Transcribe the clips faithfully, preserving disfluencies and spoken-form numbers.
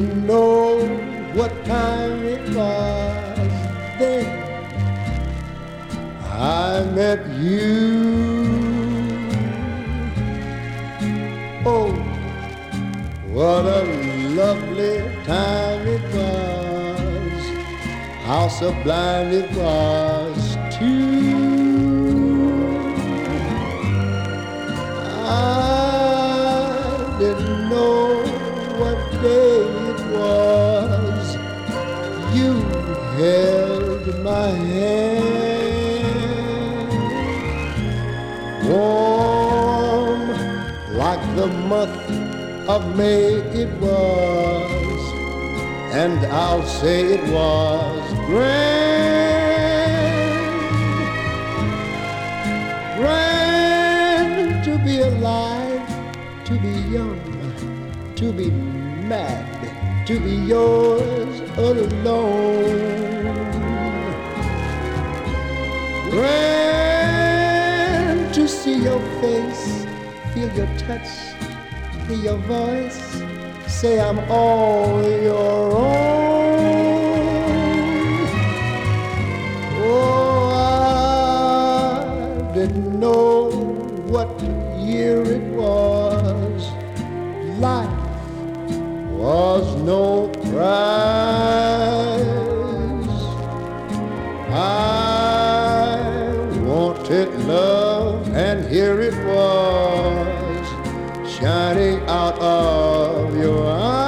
didn't know what time it was then I met you. Oh, what a lovely time it was, how sublime it was too. I didn't know what day it was, you held my hand, warm like the month of May it was, and I'll say it was grand, grand to be alive, to be young, to be mad, to be yours all alone. Grand to see your face, feel your touch, hear your voice, say I'm all your own. Oh, I didn't know what year it was, life was no prize. I wanted love and here it was, shining out of your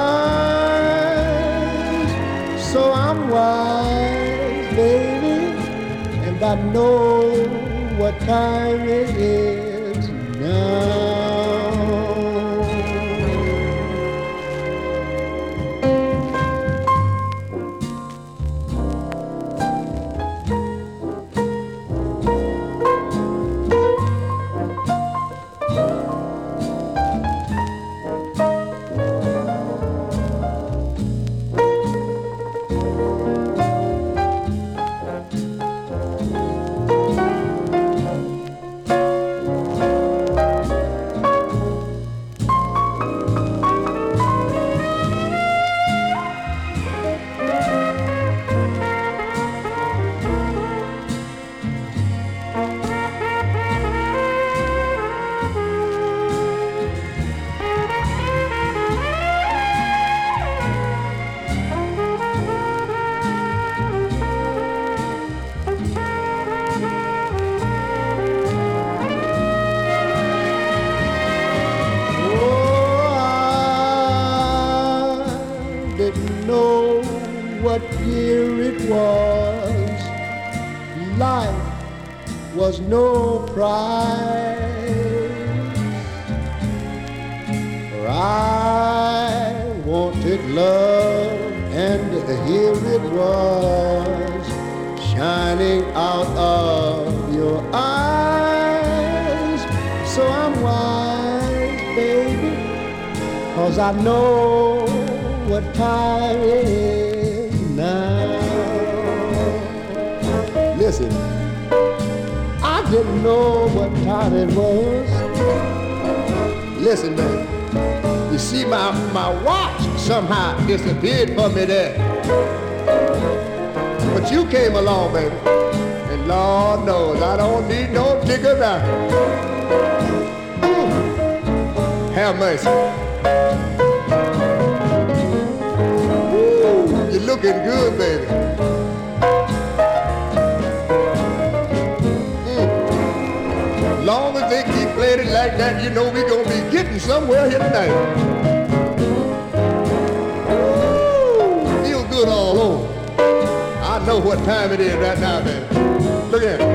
eyes. So I'm wise, baby, and I know what time it is now. Was no prize, for I wanted love and here it was, shining out of your eyes. So I'm wise, baby, 'cause I know what time it is now. Listen, I didn't know what time it was. Listen, man, you see my, my watch somehow disappeared from me there. But you came along, baby, and Lord knows I don't need no ticket now. Ooh, have mercy. Ooh, you're looking good, baby. Long as they keep playing it like that, you know we're gonna be getting somewhere here tonight. Ooh, feel good all over. I know what time it is right now, baby. Look at it.